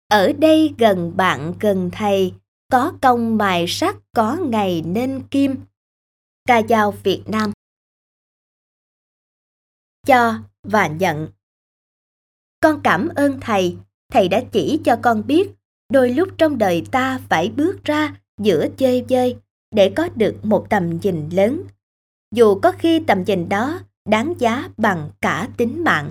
Ở đây gần bạn gần thầy, có công mài sắt có ngày nên kim. Ca dao Việt Nam. Cho và nhận. Con cảm ơn thầy đã chỉ cho con biết đôi lúc trong đời ta phải bước ra giữa chơi vơi để có được một tầm nhìn lớn. Dù có khi tầm nhìn đó đáng giá bằng cả tính mạng.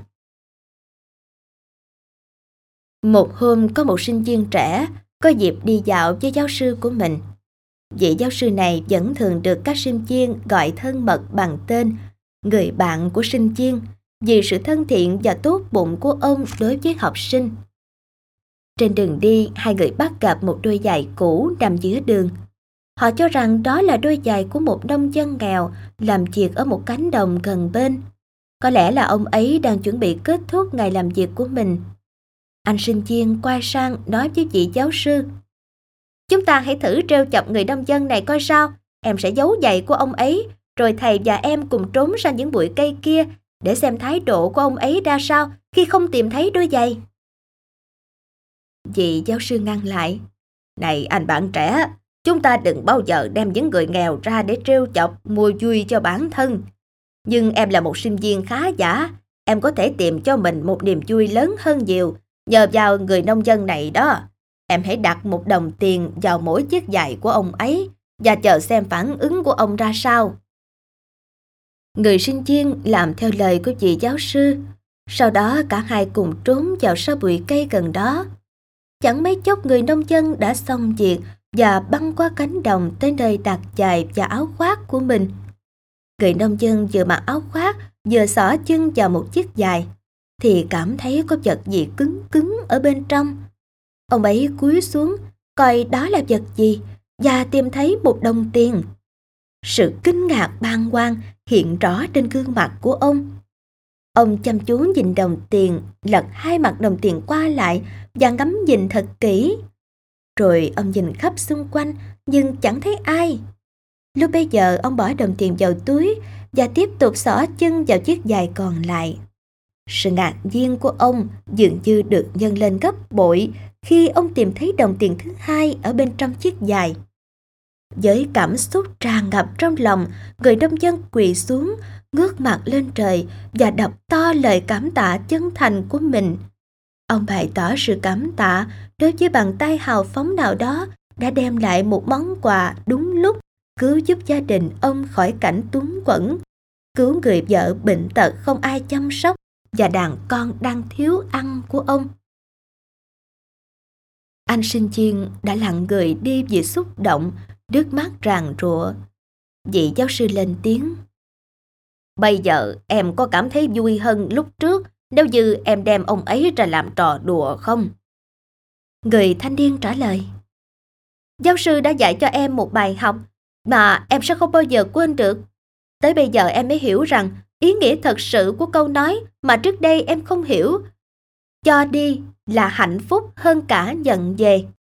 Một hôm có một sinh viên trẻ có dịp đi dạo với giáo sư của mình. Vị giáo sư này vẫn thường được các sinh viên gọi thân mật bằng tên người bạn của sinh viên vì sự thân thiện và tốt bụng của ông đối với học sinh. Trên đường đi, hai người bắt gặp một đôi giày cũ nằm giữa đường. Họ cho rằng đó là đôi giày của một nông dân nghèo làm việc ở một cánh đồng gần bên. Có lẽ là ông ấy đang chuẩn bị kết thúc ngày làm việc của mình. Anh sinh viên quay sang nói với vị giáo sư: "Chúng ta hãy thử trêu chọc người nông dân này coi sao. Em sẽ giấu giày của ông ấy, rồi thầy và em cùng trốn ra những bụi cây kia để xem thái độ của ông ấy ra sao khi không tìm thấy đôi giày." Vị giáo sư ngăn lại: "Này anh bạn trẻ, chúng ta đừng bao giờ đem những người nghèo ra để trêu chọc mua vui cho bản thân. Nhưng em là một sinh viên khá giả, em có thể tìm cho mình một niềm vui lớn hơn nhiều nhờ vào người nông dân này đó. Em hãy đặt 1 đồng tiền vào mỗi chiếc giày của ông ấy và chờ xem phản ứng của ông ra sao." Người sinh viên làm theo lời của vị giáo sư. Sau đó cả hai cùng trốn vào sau bụi cây gần đó. Chẳng mấy chốc người nông dân đã xong việc và băng qua cánh đồng tới nơi đặt giày và áo khoác của mình. Người nông dân vừa mặc áo khoác vừa xỏ chân vào một chiếc giày thì cảm thấy có vật gì cứng cứng ở bên trong. Ông ấy cúi xuống coi đó là vật gì và tìm thấy 1 đồng tiền. Sự kinh ngạc bàng hoàng hiện rõ trên gương mặt của ông. Ông chăm chú nhìn đồng tiền, lật 2 mặt đồng tiền qua lại và ngắm nhìn thật kỹ. Rồi ông nhìn khắp xung quanh nhưng chẳng thấy ai. Lúc bấy giờ ông bỏ đồng tiền vào túi và tiếp tục xỏ chân vào chiếc giày còn lại. Sự ngạc nhiên của ông dường như được nhân lên gấp bội khi ông tìm thấy đồng tiền thứ 2 ở bên trong chiếc giày. Với cảm xúc tràn ngập trong lòng, người nông dân quỳ xuống, ngước mặt lên trời và đọc to lời cảm tạ chân thành của mình. Ông bày tỏ sự cảm tạ đối với bàn tay hào phóng nào đó đã đem lại một món quà đúng lúc, cứu giúp gia đình ông khỏi cảnh túng quẫn, cứu người vợ bệnh tật không ai chăm sóc và đàn con đang thiếu ăn của ông. Anh sinh viên đã lặng người đi vì xúc động, nước mắt ràn rụa. Vị giáo sư lên tiếng: "Bây giờ em có cảm thấy vui hơn lúc trước nếu như em đem ông ấy ra làm trò đùa không?" Người thanh niên trả lời: "Giáo sư đã dạy cho em một bài học mà em sẽ không bao giờ quên được. Tới bây giờ em mới hiểu rằng ý nghĩa thật sự của câu nói mà trước đây em không hiểu. Cho đi là hạnh phúc hơn cả nhận về."